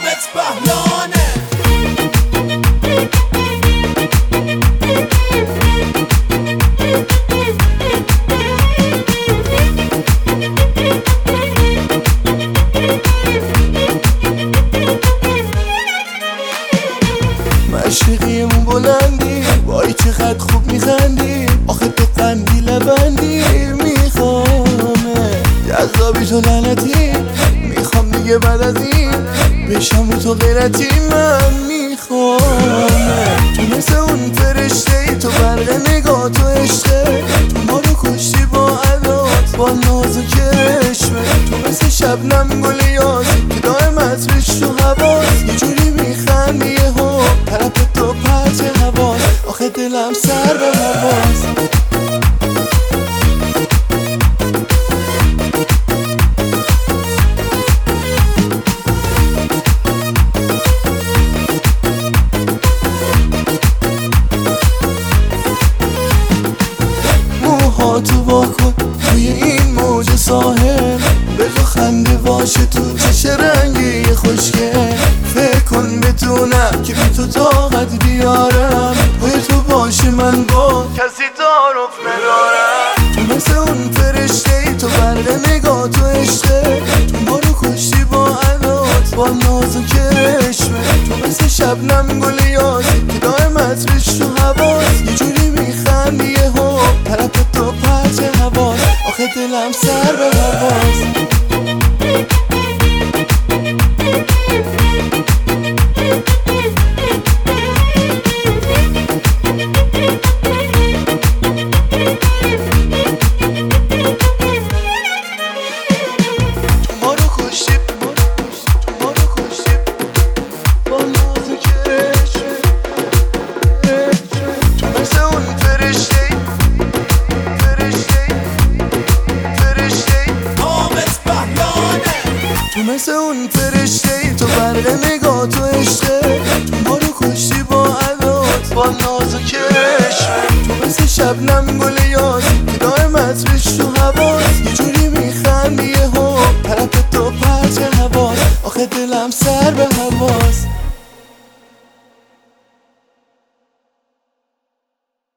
حامد بهلانه. مشرقیمون بلندی، وای چقدر خوب میخندی، آخه تو قندی لبندی میخوامه جذابی تو لعنتی، میخوام دیگه بعد از این بشم رو تو غیرتی، من میخوامه تو مثل اون فرشته ای، تو برق نگاه تو عشقه، تو ما رو کشتی با عدات با ناز و کرشمه، تو مثل شبنم گل یاسی که دائم عطرش تو حواس، یه جوری میخندی یهو طرف تو پرچ حواس، آخه دلم سر به حواس. موهاتو واکن توی این موج ساحل، بگو خنده باشه تو چشم رنگی خوشگل، فکر کن بتونم که بی تو طاقت بیارم، پای تو باشه من با کسی تعارف ندارم، تو مثل اون فرشته ای، تو برق نگاه تو عشقه، تو ما رو کشتی با عدات با ناز و کرشمه، تو مثل شبنم گل یاسی که دائم عطرش تو حواس، یه جوری میخندی یهو طرف تو پرچ حواس، آخه دلم سر به حواس. تو مثل اون فرشته ای، تو برق نگاه تو عشقه، تو ما رو کشتی با عدات با ناز و کرشمه، تو مثل شبنم گل یاسی که دائم عطرش تو حواس، یه جوری